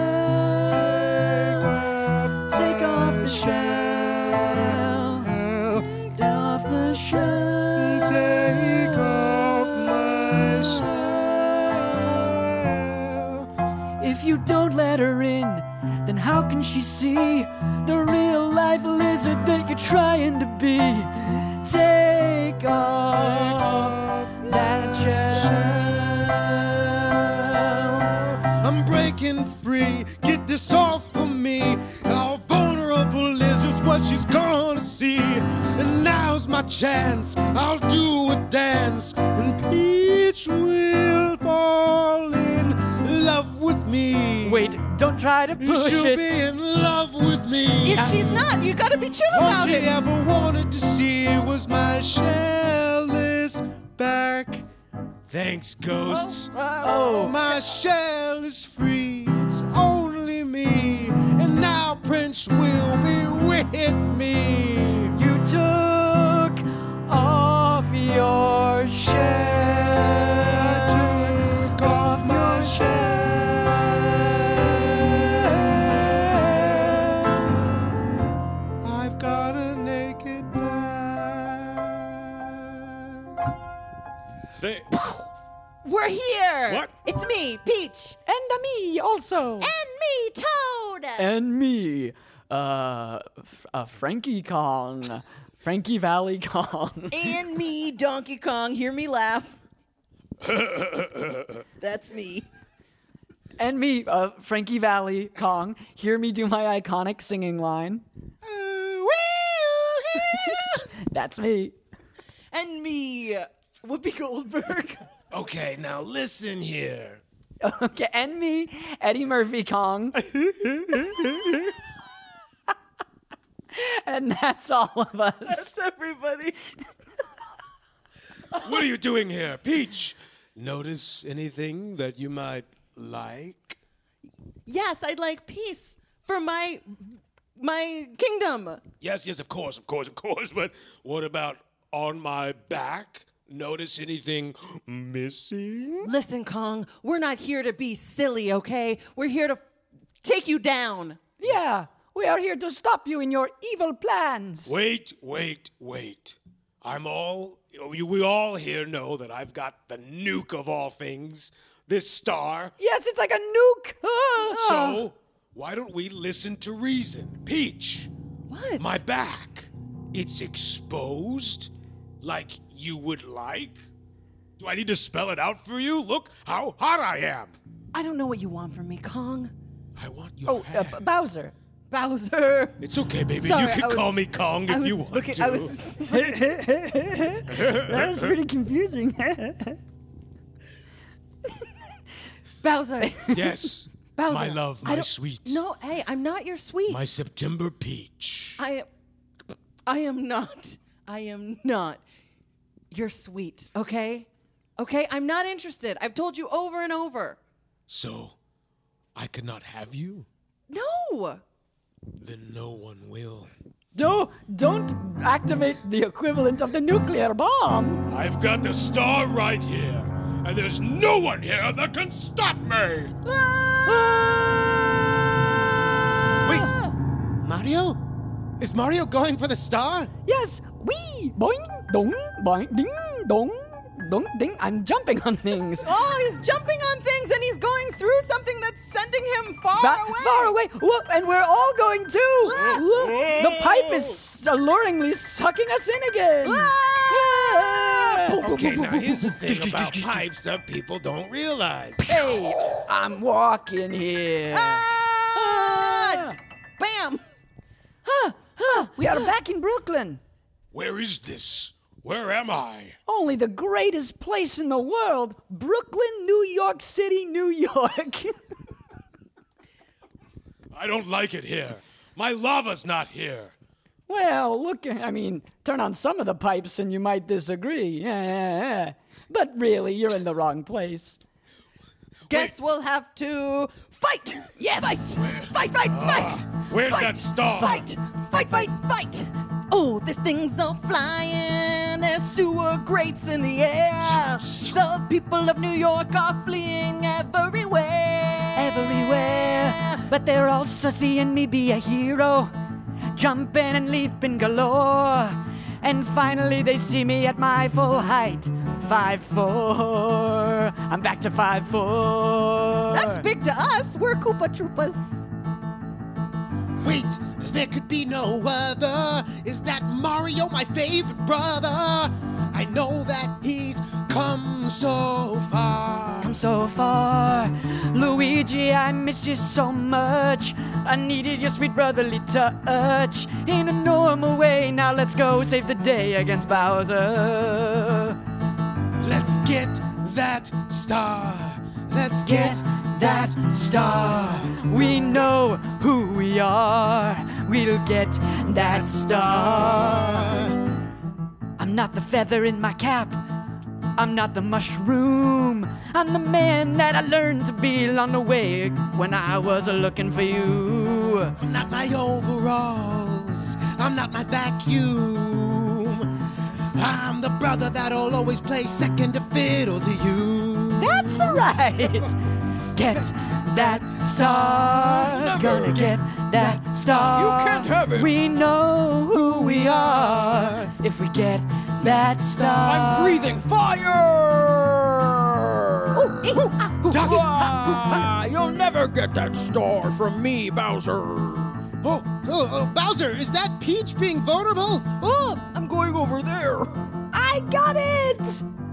Take off the shell. Take off the shell. Take off my shell. If you don't let her in, then how can she see the real life lizard that you're trying to be? Take off that shell. I'm breaking free, get this off for me. Our vulnerable lizard's what she's gonna see. And now's my chance, I'll do a dance. And Peach will fall in love with me. Wait, don't try to push She'll it. be in love with me. If she's not, you gotta be chill All about she it. ever wanted to see was my shellless back. Thanks, ghosts. Oh, My shell is free, it's only me. And now Prince will be with me. You took off your shell. I took off my shell. I've got a naked back. They, We're here. What? It's me, Peach. And uh, me also. And me, Toad. And me, uh, F- uh Frankie Kong. Frankie Valley Kong. And me, Donkey Kong. Hear me laugh. That's me. And me, uh, Frankie Valley Kong. Hear me do my iconic singing line. That's me. And me, Whoopi Goldberg. okay, now listen here. Okay, and me, Eddie Murphy Kong. And that's all of us. That's everybody. What are you doing here? Peach, notice anything that you might like? Yes, I'd like peace for my my kingdom. Yes, yes, of course, of course, of course. But what about on my back? Notice anything missing? Listen, Kong, we're not here to be silly, okay? We're here to take you down. Yeah, we are here to stop you in your evil plans. Wait, wait, wait. I'm all, we all here know that I've got the nuke of all things, this star. Yes, it's like a nuke. Ah. So, why don't we listen to reason? Peach, What? my back, it's exposed like you would like? Do I need to spell it out for you? Look how hot I am. I don't know what you want from me, Kong. I want your Oh, uh, hand. B- Bowser. Bowser. It's okay, baby. Sorry, you can I was- call me Kong if I was you want looking, to. I was That was pretty confusing. Bowser. Yes. Bowser. My love, I my don't- sweet. No, hey, I'm not your sweet. My September peach. I I am not. I am not your sweet, okay? Okay? I'm not interested. I've told you over and over. So, I cannot have you? No. Then no one will. Do, don't activate the equivalent of the nuclear bomb. I've got the star right here, and there's no one here that can stop me! Wait, Mario? Is Mario going for the star? Yes, wee, boing, dong, boing, ding, dong, dong, ding. I'm jumping on things. Oh, he's jumping on things and he's going through something that's sending him far Ba- away. Far away. Whoop, and we're all going too. Ah. Whoop. The pipe is alluringly sucking us in again. Ah. Okay, now here's the thing about pipes that people don't realize. Hey, I'm walking here. Ah. Bam. Huh, huh. We are back in Brooklyn. Where is this? Where am I? Only the greatest place in the world, Brooklyn, New York City, New York. I don't like it here. My lava's not here. Well, look, I mean, turn on some of the pipes and you might disagree. Yeah, yeah, yeah. But really, you're in the wrong place. Guess we'll have to fight. Yes. Fight. Fight, fight, fight. Where's Fight. that star? Fight. Fight, fight, fight. Oh, this thing's all flying. There's sewer grates in the air. The people of New York are fleeing everywhere. Everywhere. But they're also seeing me be a hero, jumping and leaping galore. And finally they see me at my full height, five four. I'm back to five four. That's big to us. We're Koopa Troopas. Wait, there could be no other. Is that Mario, my favorite brother? I know that he's come so far. Come so far. Luigi, I missed you so much. I needed your sweet brotherly touch. In a normal way, now let's go save the day against Bowser. Let's get that star. Let's get, Get that star. We know who we are. We'll get that star. I'm not the feather in my cap. I'm not the mushroom. I'm the man that I learned to be along the way when I was looking for you. I'm not my overalls. I'm not my vacuum. I'm the brother that'll always play second fiddle to you. That's right. Get that star. Never Gonna again. get that star. You can't have it. We know who we are. If we get that star. I'm breathing fire! Ducky! Ah, you'll never get that star from me, Bowser. Oh, oh, oh, Bowser, is that Peach being vulnerable? Oh, I'm going over there. I got it!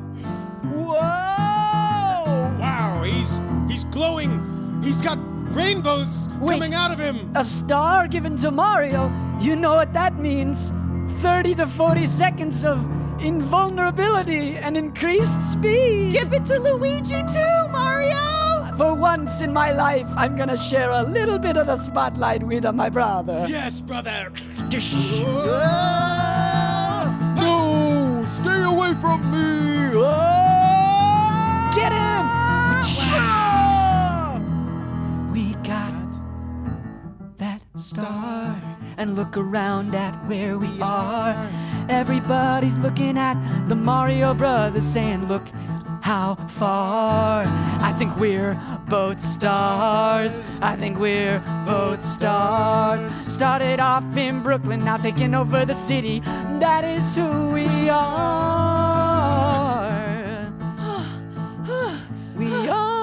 Whoa! Wow, he's he's glowing. He's got rainbows Wait. coming out of him. A star given to Mario. You know what that means. thirty to forty seconds of invulnerability and increased speed. Give it to Luigi too, Mario! For once in my life, I'm gonna share a little bit of the spotlight with uh, my brother. Yes, brother. No, stay away from me. Ah! Get him! We got that star. And look around at where we are. Everybody's looking at the Mario Brothers saying, look how far. I think we're both stars. I think we're both stars. Started off in Brooklyn, now taking over the city. That is who we are. We are.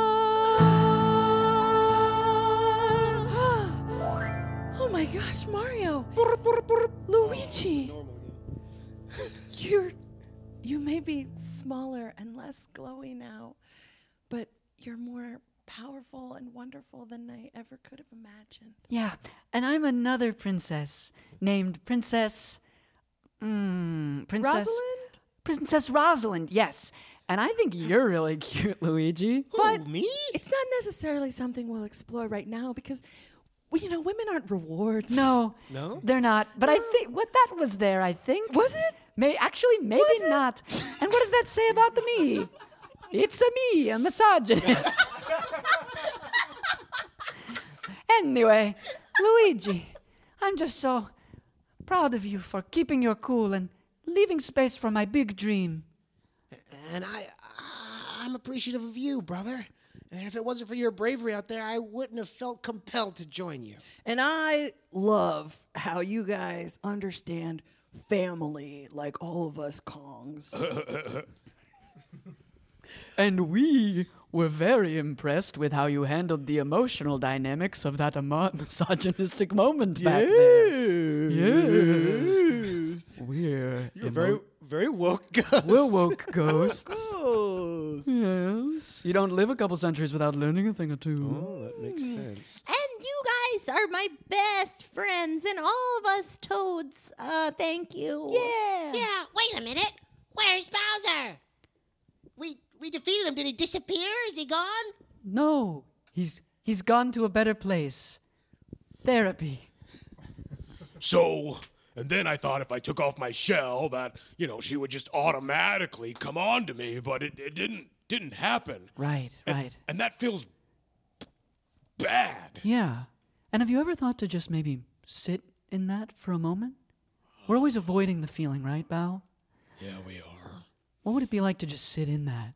Oh my gosh, Mario! Luigi! You're... You may be smaller and less glowy now, but you're more powerful and wonderful than I ever could have imagined. Yeah, and I'm another princess named Princess. Mm, Princess. Rosalind? Princess Rosalind, yes. And I think you're really cute, Luigi. Who, me? It's not necessarily something we'll explore right now because, well, you know, women aren't rewards. No, No? they're not. But I think what that was there, I think. Was it? May actually maybe Was it? not. And what does that say about the me? It's a me, a misogynist. Anyway, Luigi, I'm just so proud of you for keeping your cool and leaving space for my big dream. And I, I'm appreciative of you, brother. If it wasn't for your bravery out there, I wouldn't have felt compelled to join you. And I love how you guys understand family like all of us Kongs. And we were very impressed with how you handled the emotional dynamics of that emo- misogynistic moment back there. Yes. We're You're emo- very, very woke, Gus. We're woke ghosts. Ghosts. Yes. You don't live a couple centuries without learning a thing or two. Oh, that makes sense. And you guys are my best friends, and all of us toads, uh, thank you. Yeah. Yeah, wait a minute. Where's Bowser? We we defeated him. Did he disappear? Is he gone? No. He's he's gone to a better place. Therapy. So, and then I thought if I took off my shell that, you know, she would just automatically come on to me, but it, it didn't didn't happen. Right, And, right. and that feels bad. Yeah. And have you ever thought to just maybe sit in that for a moment? We're always avoiding the feeling, right, Bao? Yeah, we are. What would it be like to just sit in that?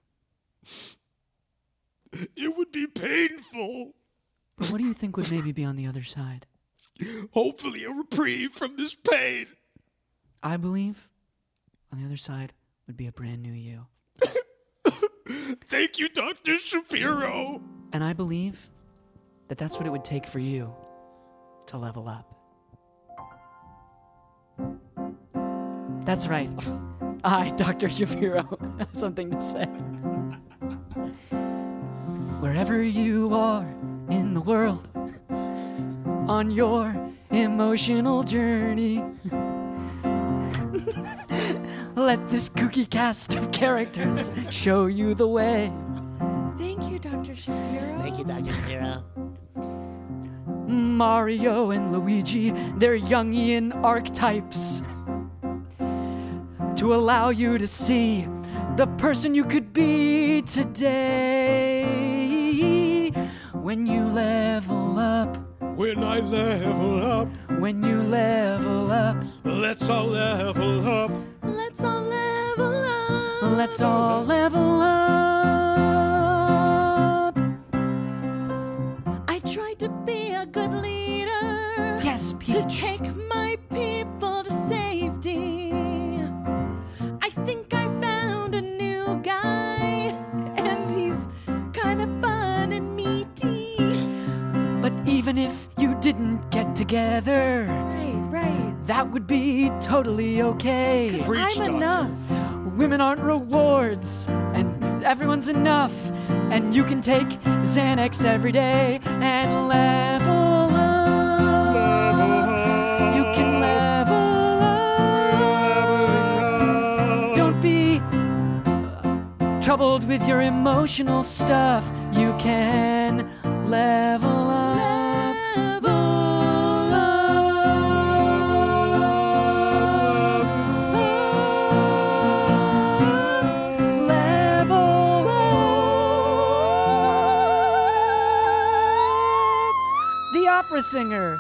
It would be painful. But what do you think would maybe be on the other side? Hopefully a reprieve from this pain. I believe on the other side would be a brand new you. Thank you, Doctor Shapiro. And I believe that that's what it would take for you to level up. That's right. I, Doctor Shapiro, have something to say. Wherever you are in the world, on your emotional journey, let this kooky cast of characters show you the way. Thank you, Doctor Shapiro. Thank you, Doctor Shapiro. Mario and Luigi, they're Jungian archetypes to allow you to see the person you could be today. When you level up, When I level up, when you level up, let's all level up. Let's all level up. let's all level up. I tried to be a good leader. Yes, To Peach. take my people to safety. together. Right, right. That would be totally okay. Preach, I'm Doctor. enough. Women aren't rewards, and everyone's enough. And you can take Xanax every day and level up. You can level up. Don't be uh, troubled with your emotional stuff. You can level up. Opera singer.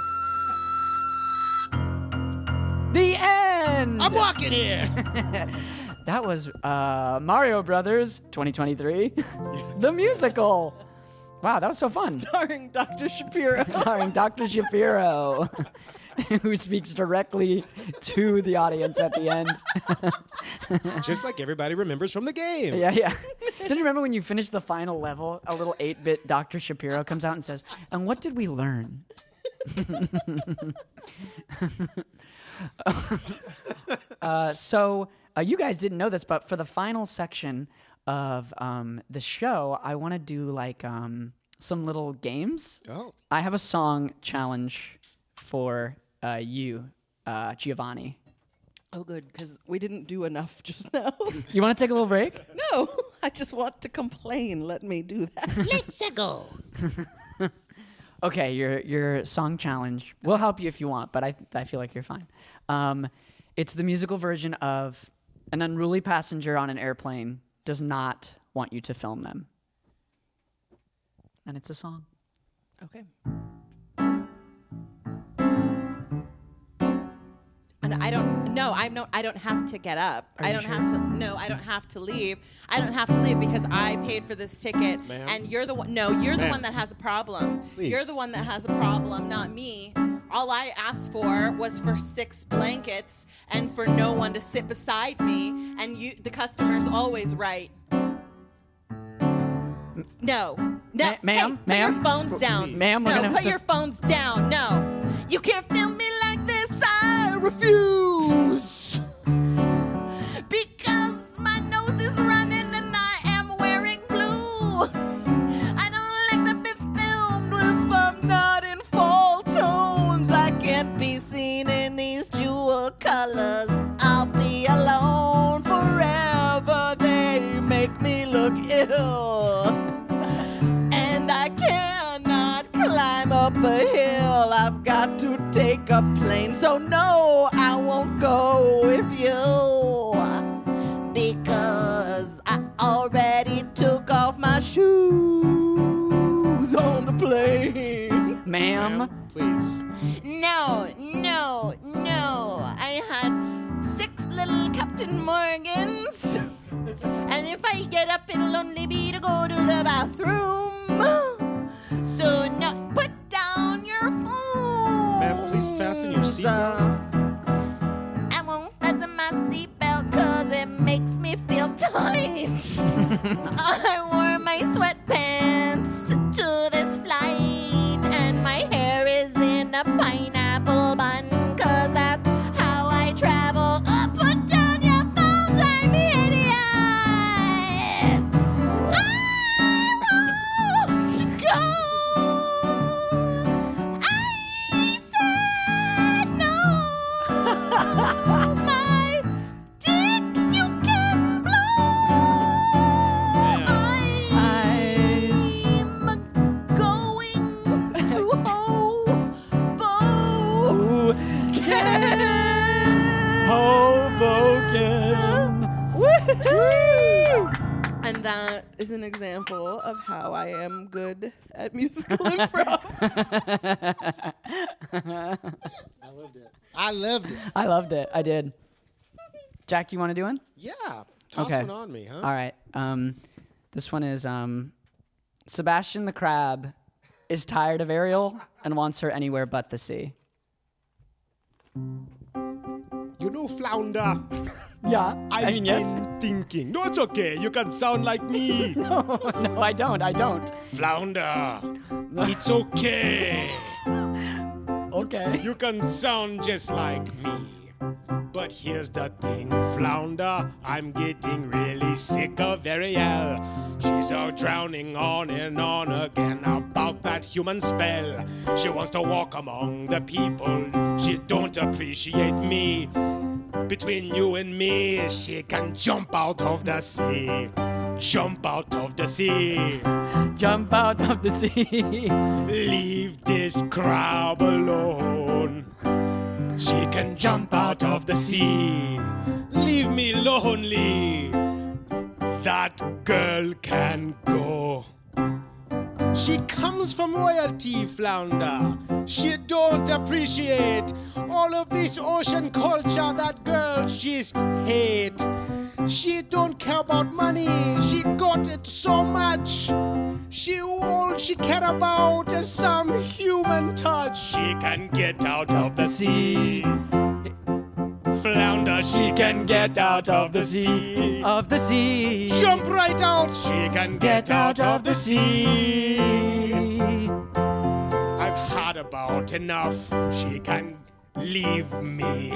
The end. I'm walking here. That was uh, Mario Brothers twenty twenty-three, the musical. Wow, that was so fun. Starring Doctor Shapiro. Starring Doctor Shapiro, who speaks directly to the audience at the end. Just like everybody remembers from the game. Yeah, yeah. Don't you remember when you finish the final level, a little eight-bit Doctor Shapiro comes out and says, "And what did we learn?" uh, so uh, you guys didn't know this, but for the final section of um, the show, I want to do like um, some little games. Oh. I have a song challenge for uh, you, uh, Giovanni. Oh, good, because we didn't do enough just now. You want to take a little break? No, I just want to complain. Let me do that. Let's go. Okay, your your song challenge. We'll help you if you want, but I I feel like you're fine. Um, it's the musical version of an unruly passenger on an airplane does not want you to film them. And it's a song. Okay. And I don't. No, I'm no. I don't have to get up. Are I you don't sure? have to. No, I don't have to leave. I don't have to leave because I paid for this ticket. Ma'am? And you're the one. No, you're the Ma'am. one that has a problem. Please. You're the one that has a problem, not me. All I asked for was for six blankets and for no one to sit beside me. And you, the customer's always right. No, no, Ma- ma'am, hey, put ma'am? your phones down. Ma'am, we're no, gonna have put to- your phones down. No, you can't film me like this. I refuse. Because my nose is running and I am wearing blue. I don't like to be filmed if I'm not in fall tones. I can't be seen in these jewel colors. I'll be alone forever. They make me look ill. And I cannot climb up a hill. I've got to take a plane. So no, I won't go with you. Because I already took off my shoes on the plane. Ma'am, Ma'am, please. No, no, no. I had six little Captain Morgans. And if I get up, it'll only be to go to the bathroom. So no, put down your phone. Ma'am, please fasten your seatbelt. I won't fasten my seatbelt because it makes me feel tight. I wore my sweatpants to this flight, and my hair is in a pineapple bun because that's how I travel. Oh, put down your phones, I'm hideous. I won't go. I said no. My dick you can blow. eyes. I'm going to Hoboken. Hoboken. And that is an example of how I am good at musical improv. I loved it. I loved it. I loved it. I did. Jack, you want to do one? Yeah. Toss Okay. one on me, huh? All right. Um, this one is um, Sebastian the Crab is tired of Ariel and wants her anywhere but the sea. You know, Flounder. Yeah. I've I mean, yes. been thinking. No, it's okay. You can sound like me. No, no, I don't. I don't. Flounder. It's okay. Okay. You can sound just like me. But here's the thing, Flounder, I'm getting really sick of Ariel. She's out drowning on and on again about that human spell. She wants to walk among the people. She don't appreciate me. Between you and me, she can jump out of the sea. Jump out of the sea. Jump out of the sea. Leave this crab alone. She can jump out of the sea. Leave me lonely. That girl can go. She comes from royalty, Flounder. She don't appreciate all of this ocean culture that girl just hate. She don't care about money. She got it so much. She all she care about is some human touch. She can get out of the sea. Flounder, she can get out of the sea. Of the sea. Jump right out. She can get out of the sea. I've had about enough. She can leave me.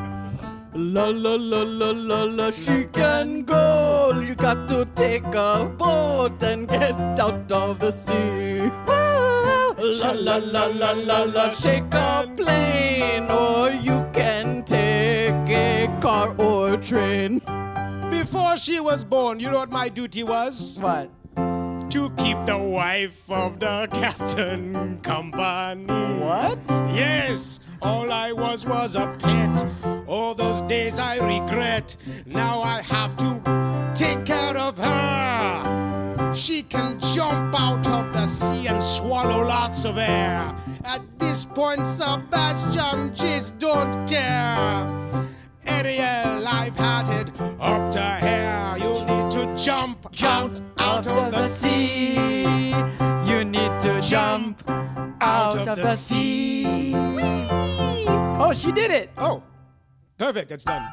La la la la la la, she can go. You got to take a boat and get out of the sea. La la la la la la, take a plane, or you can take a car or train. Before she was born, you know what my duty was? What? To keep the wife of the captain company. What? Yes, all I was was a pet. All those days I regret. Now I have to take care of her. She can jump out of the sea and swallow lots of air. At this point, Sebastian just don't care. Ariel, I've had it up to here. You need to jump, Jump out, out of the sea. You need to jump out of the sea. Oh, she did it. Oh, perfect. That's done.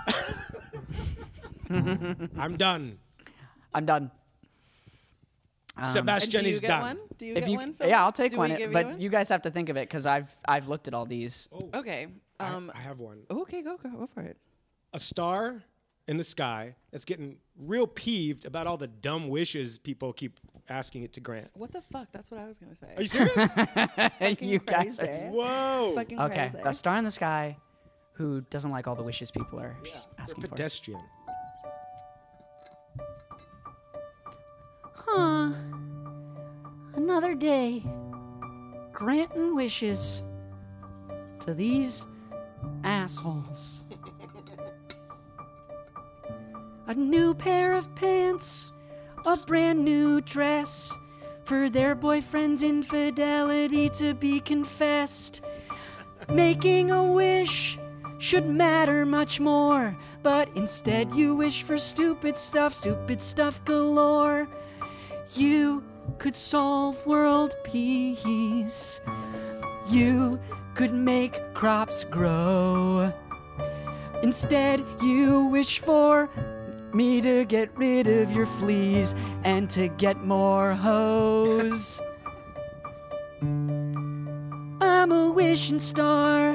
I'm done. I'm done. Sebastian And do you is get done. one? Do you If get you, one? Phil? yeah, I'll take Do one. we give But you one? you guys have to think of it because I've I've looked at all these. Okay. Um. I, I have one. Okay, go go go for it. A star in the sky that's getting real peeved about all the dumb wishes people keep asking it to grant. What the fuck? That's what I was gonna say. Are you serious? You guys are. crazy. Whoa. Fucking Okay, crazy. a star in the sky who doesn't like all the wishes people are They're asking for. pedestrian. Huh. Another day. Granting wishes to these assholes. A new pair of pants, a brand new dress, for their boyfriend's infidelity to be confessed. Making a wish should matter much more, but instead you wish for stupid stuff, stupid stuff galore. You could solve world peace. You could make crops grow. Instead, you wish for me to get rid of your fleas and to get more hoes. I'm a wishing star.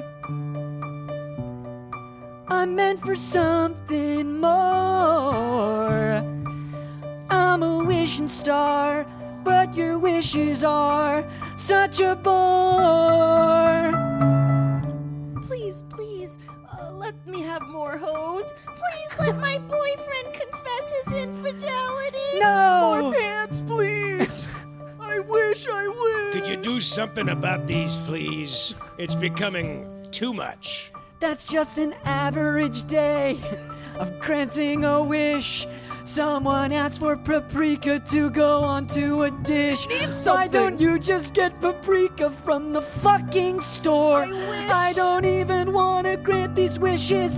I'm meant for something more. I'm a wishing star, but your wishes are such a bore. Please, please, uh, let me have more hoes. Please let my boyfriend confess his infidelity. No! More pants, please. I wish, I wish. Could you do something about these fleas? It's becoming too much. That's just an average day of granting a wish. Someone asked for paprika to go onto a dish. Need Why something. don't you just get paprika from the fucking store? I wish. I don't even want to grant these wishes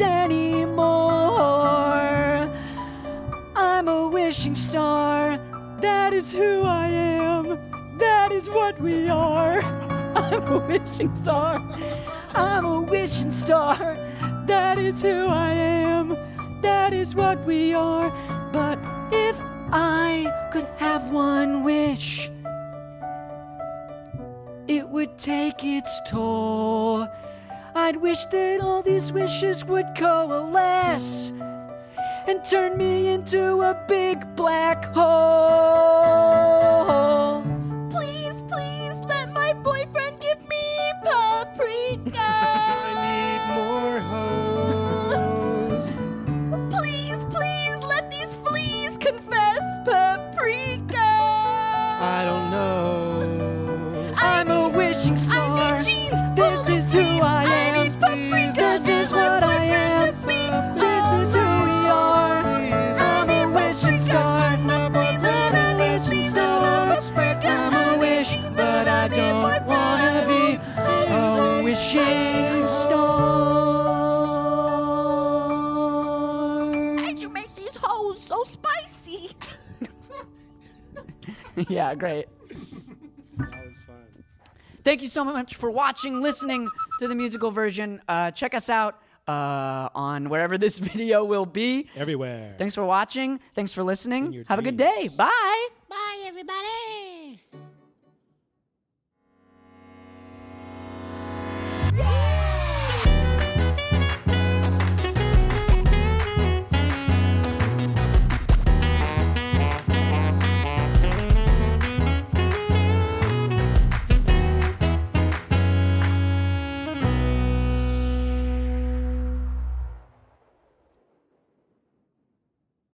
anymore. I'm a wishing star. That is who I am. That is what we are. I'm a wishing star. I'm a wishing star. That is who I am. That is what we are. But if I could have one wish, it would take its toll. I'd wish that all these wishes would coalesce and turn me into a big black hole. Please, please let my boyfriend give me paprika. I need more hoes. Please, please let these fleas confess paprika. I don't know. I'm a wishing star. I need jeans This full is of who fleas. I I am. need paprika. This is and my what I boyfriend am. to be This is who we are. I'm a need wishing paprika. star. I'm a please, and I I'm a need wishing jeans, star. and I'm a paprika. I'm I a need wish, jeans, but and I I need don't boyfriend. wanna be a wishing star. How'd you make these hoes so spicy? Yeah, great. That was fun. Thank you so much for watching, listening to the musical version. Uh, check us out uh, on wherever this video will be. Everywhere. Thanks for watching. Thanks for listening. your Have a good day. dreams. Bye. Bye, everybody.